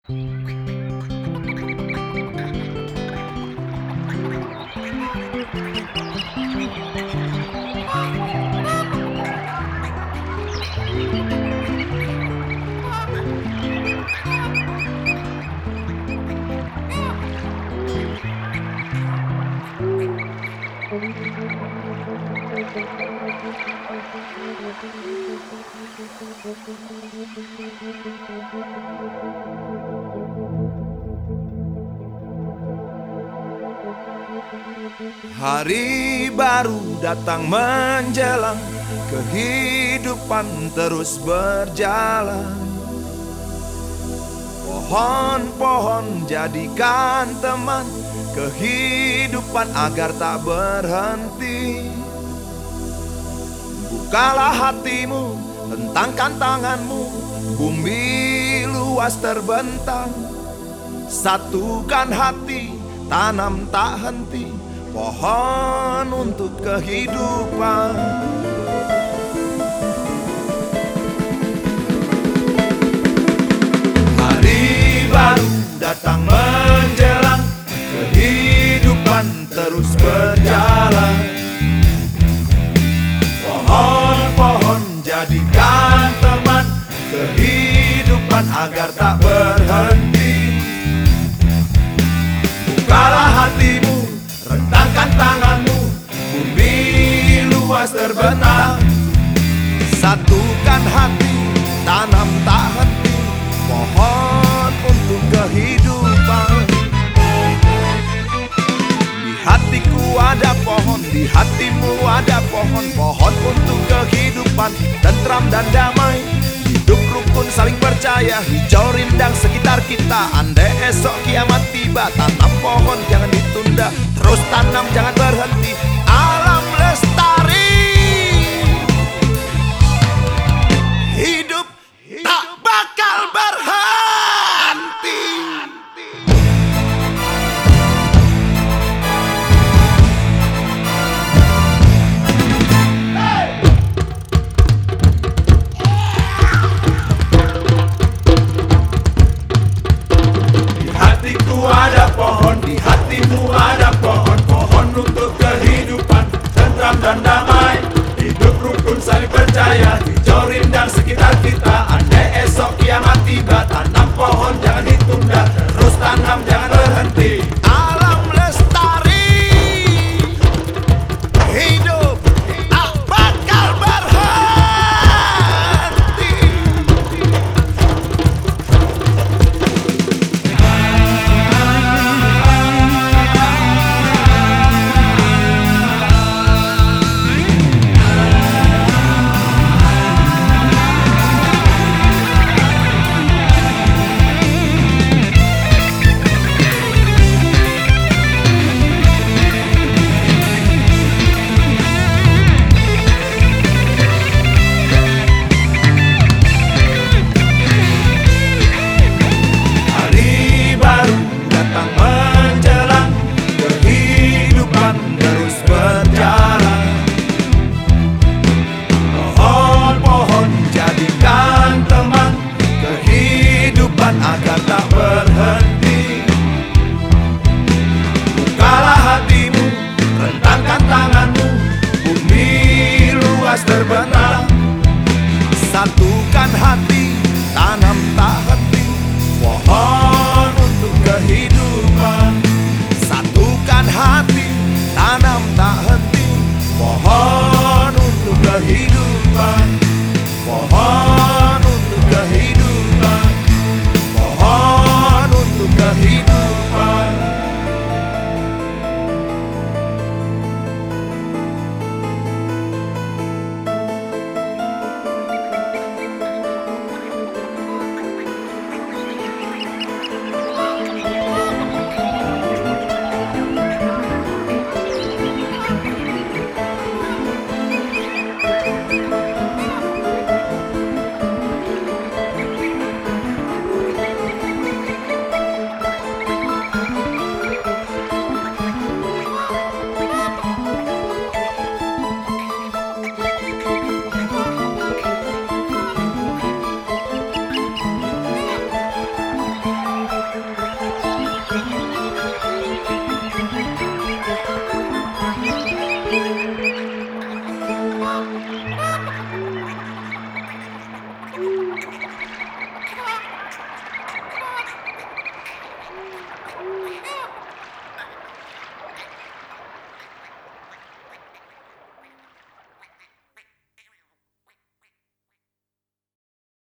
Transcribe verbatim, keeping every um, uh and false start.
Hari baru datang menjelang, kehidupan terus berjalan. Pohon-pohon jadikan teman, kehidupan agar tak berhenti. Bukalah hatimu, hentangkan tanganmu, bumi luas terbentang. Satukan hati, tanam tak henti, pohon untuk kehidupan. Hari baru datang menjelang, kehidupan terus berjalan. Pohon-pohon jadikan teman, kehidupan agar tak berhenti. Bukalah hatimu, rentangkan tanganmu, bumi luas terbentang. Satukan hati, tanam tak henti, pohon untuk kehidupan. Di hatiku ada pohon, di hatimu ada pohon, pohon untuk kehidupan, tentram dan damai. Hidup rukun saling percaya, hijau rindang sekitar kita. Andai esok kiamat tiba, tanam pohon jangan ditunda, terus tanam jangan berhenti. Alam lestari, hidup tak bakal berhenti. Ada pohon, di hatimu ada pohon, pohon untuk kehidupan, tentram dan damai. Hidup rukun saling percaya, hijau rindang sekitar kita. Andai esok kiamat tiba, tanam pohon jangan ditunda, terus tanam jangan berhenti. Alam lestari, hidup tak bakal berhenti. Agar tak